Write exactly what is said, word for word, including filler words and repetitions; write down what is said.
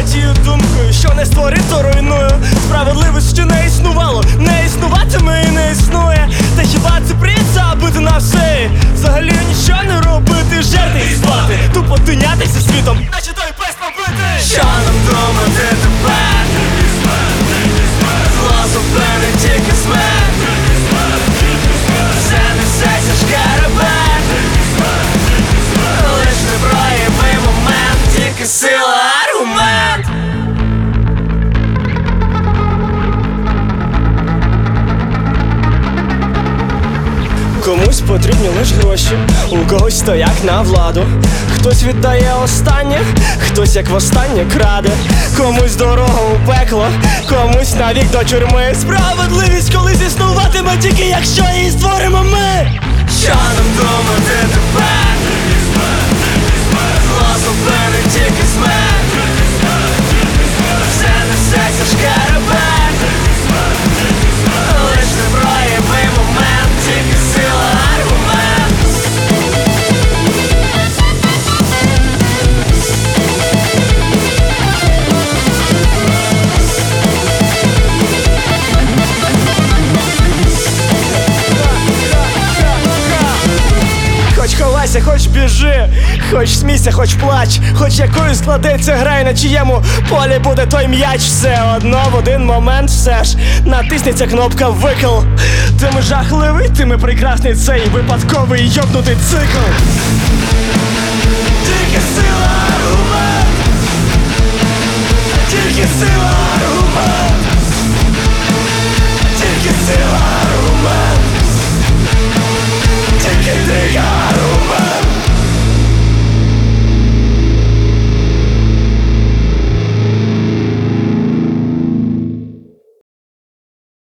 тією думкою, що не створив, то руйную. Справедливості не існувало, не існуватиме і не існує. Та хіба це привід забити на все? Взагалі нічого не робити, жерти і спати, тупо тинятися світом, наче той пес побитий. Що нам думати тепер? Зло зупинить тільки смерть. Це несеться шкарабет. Лиш не проявий момент, тільки сила аргумент. Комусь потрібні лиш гроші, у когось то як на владу. Хтось віддає останнє, хтось як востаннє краде. Комусь дорога у пекло, комусь навік до тюрми. Справедливість колись існуватиме тільки якщо її створимо ми. Що нам думати тепер? Зло зупинить тільки смерть. Все несеться шкарабет. Лиш не проявий момент, тільки сила аргумент. Хоч ховайся, хоч біжи, хоч смійся, хоч плач, хоч якою складеться гра і на чиєму полі буде той м'яч. Все одно в один момент все ж натиснеться кнопка викл. Тими жахливий, тими прекрасний цей випадковий йобнутий цикл. Тільки сила аргумент. Тільки сила аргумент.